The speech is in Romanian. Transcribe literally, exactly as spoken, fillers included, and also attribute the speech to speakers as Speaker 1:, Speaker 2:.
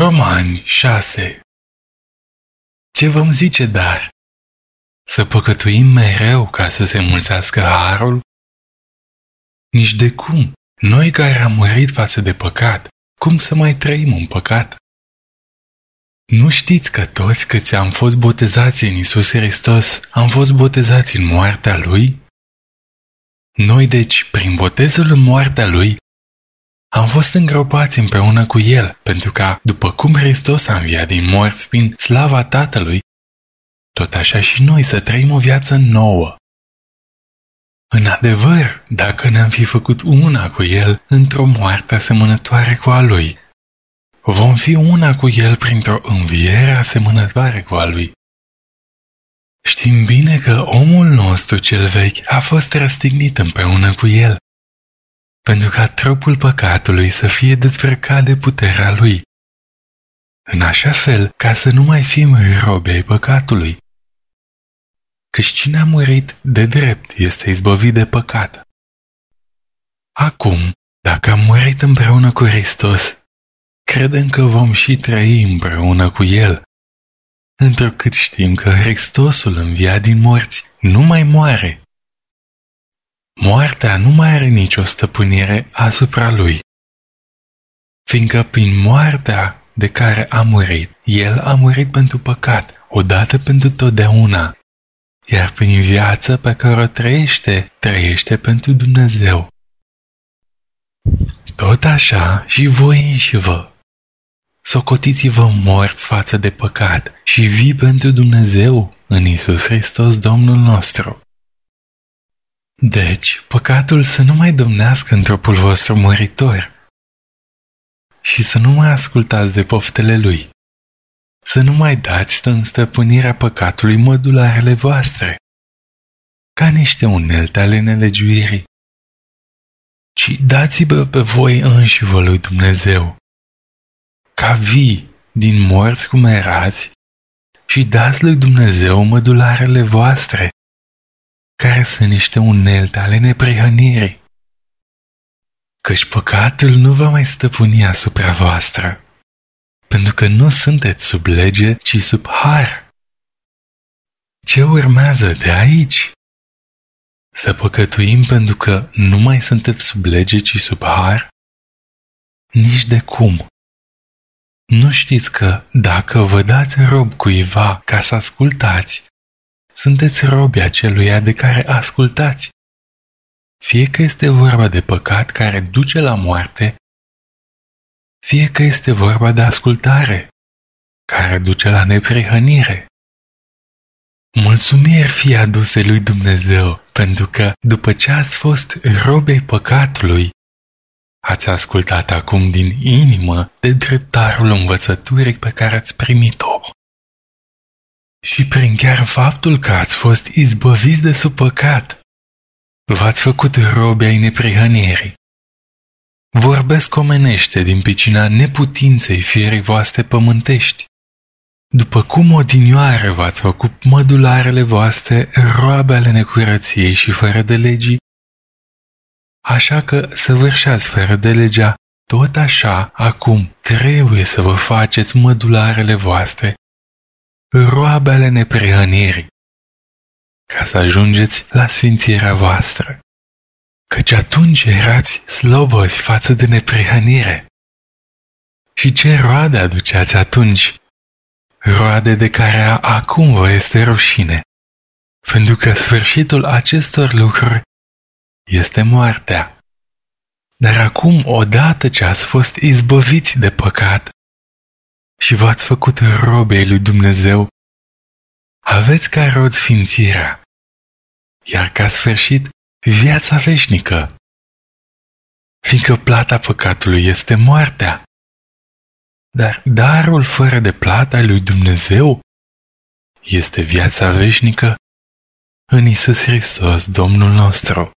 Speaker 1: Romani șase. Ce vom zice dar? Să păcătuim mereu ca să se mulțească harul? Nici de cum, noi care am murit față de păcat, cum să mai trăim în păcat? Nu știți că toți câți am fost botezați în Iisus Hristos, am fost botezați în moartea Lui? Noi deci, prin botezul în moartea Lui, am fost îngropați împreună cu El, pentru ca, după cum Hristos a înviat din morți prin slava Tatălui, tot așa și noi să trăim o viață nouă. În adevăr, dacă ne-am fi făcut una cu El într-o moarte asemănătoare cu a Lui, vom fi una cu El printr-o înviere asemănătoare cu a Lui. Știm bine că omul nostru cel vechi a fost răstignit împreună cu El, pentru ca trupul păcatului să fie dezbrăcat de puterea Lui, în așa fel ca să nu mai fim robi ai păcatului. Căci cine a murit de drept este izbăvit de păcat. Acum, dacă am murit împreună cu Hristos, credem că vom și trăi împreună cu El, întrucât știm că Hristosul înviat din morți nu mai moare. Moartea nu mai are nicio stăpânire asupra Lui, fiindcă prin moartea de care a murit, El a murit pentru păcat, odată pentru totdeauna, iar prin viața pe care o trăiește, trăiește pentru Dumnezeu. Tot așa și voi înși vă. Socotiți-vă morți față de păcat și vii pentru Dumnezeu în Iisus Hristos Domnul nostru. Deci, păcatul să nu mai domnească în trupul vostru muritor și să nu mai ascultați de poftele lui, să nu mai dați în stăpânirea păcatului mădularele voastre, ca niște unelte ale nelegiuirii, ci dați-vă pe voi înși vă lui Dumnezeu, ca vii din morți cum erați, și dați lui Dumnezeu mădularele voastre, care sunt niște unelte ale neprihănirii. Căci păcatul nu va mai stăpâni asupra voastră, pentru că nu sunteți sub lege, ci sub har. Ce urmează de aici? Să păcătuim pentru că nu mai sunteți sub lege, ci sub har? Nici de cum. Nu știți că dacă vă dați rob cuiva ca să ascultați, sunteți robi aceluia de care ascultați, fie că este vorba de păcat care duce la moarte, fie că este vorba de ascultare, care duce la neprihănire. Mulțumiri fie aduse lui Dumnezeu, pentru că, după ce ați fost robei păcatului, ați ascultat acum din inimă de dreptarul învățăturii pe care ați primit-o. Și prin chiar faptul că ați fost izbăviți de sub păcat, v-ați făcut robi ai neprihănirii. Vorbesc omenește din pricina neputinței firii voastre pământești. După cum odinioară v-ați făcut mădularele voastre roabe ale necurăției și fără de legii, așa că săvârșeați fără de legea, tot așa acum trebuie să vă faceți mădularele voastre roabe ale neprihănirii, ca să ajungeți la sfințirea voastră. Căci atunci erați slobozi față de neprihănire. Și ce roade aduceați atunci? Roade de care acum vă este rușine, pentru că sfârșitul acestor lucruri este moartea. Dar acum, odată ce ați fost izbăviți de păcat și v-ați făcut robei lui Dumnezeu, aveți ca rod sfințirea, iar ca sfârșit viața veșnică, fiindcă plata păcatului este moartea, dar darul fără de plată al lui Dumnezeu este viața veșnică în Iisus Hristos, Domnul nostru.